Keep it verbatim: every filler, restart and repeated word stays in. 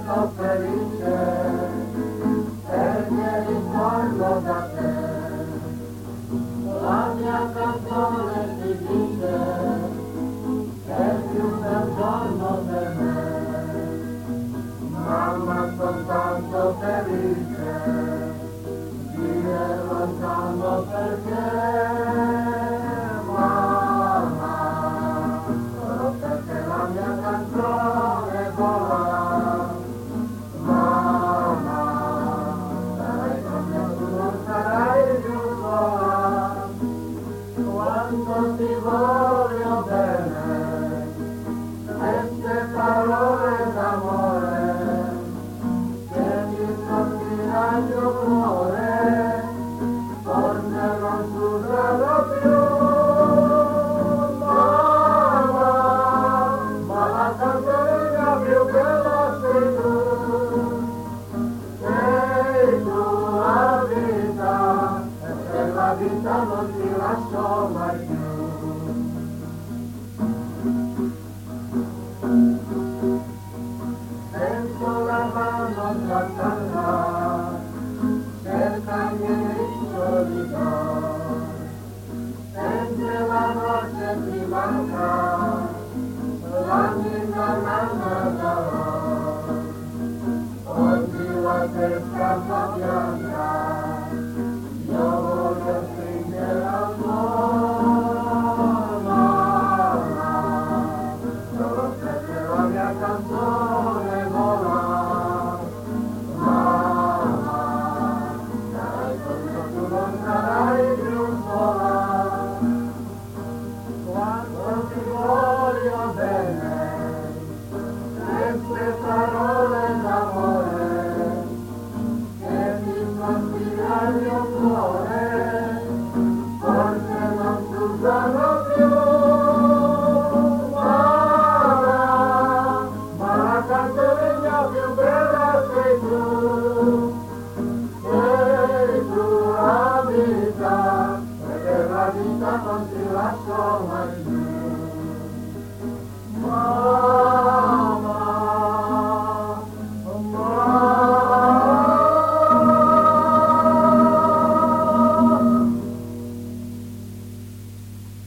tanto felice perché ricordo da te. La mia canzone ti dice che è il più bel giorno per me. Mamma, sono tanto felice di lontano perché. Quando ti voglio bene, queste parole d'amore che mi sortirà il mio cuore, forse non suonerò più. Mamma, ma la canzone più bella sei tu, sei tu la vita, e per la vita non ti lascio mai più. Sento la mano trattata, cerca i miei riccioli d'oro, sempre la voce ti manca, la mia nanna d'oro, oggi la testa fa piangere.